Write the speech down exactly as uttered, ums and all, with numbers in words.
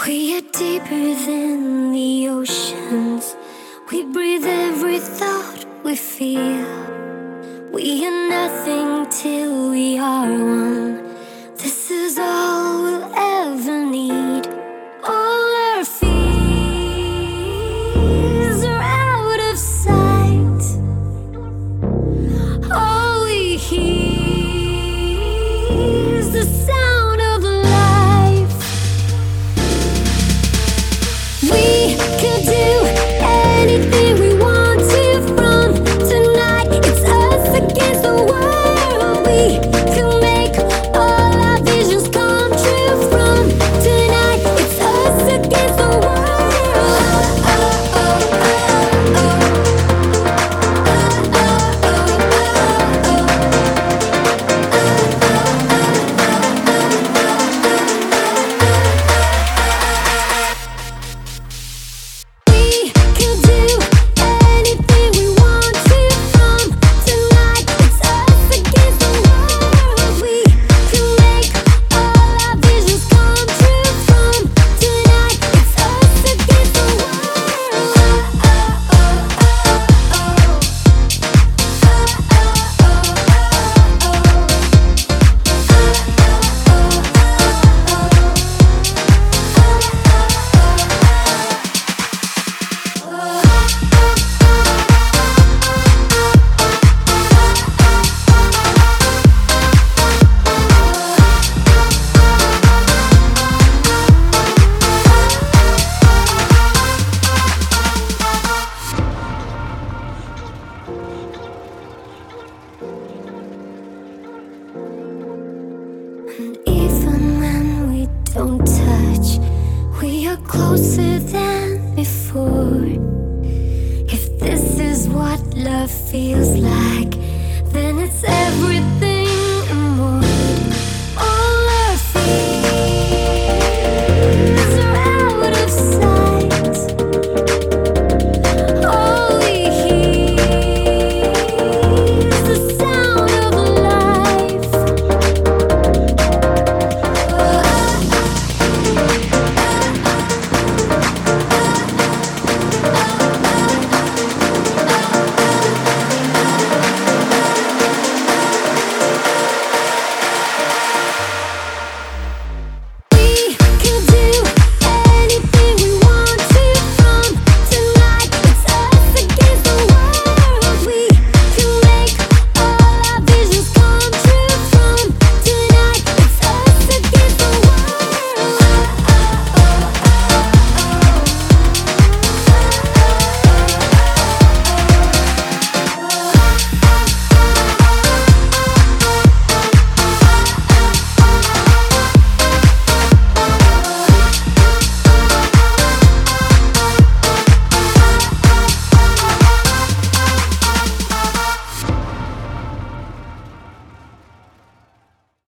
We are deeper than the oceans. We breathe every thought we feel. We are nothing till we are one. This is all we'll ever need. All our fears are out of sight. All we hear is the sound of life. We could do anything we want to from tonight. It's us against the world. We can make all our visions come true from tonight. It's us against the world. Oh, oh, oh, oh, oh. We can do anything we want to from tonight. It's us against the world. We can make all our visions come true from tonight. It's us against the world. Oh, oh, oh, oh, And even when we don't touch, we are closer than before. If this is what love feels like, then it's everything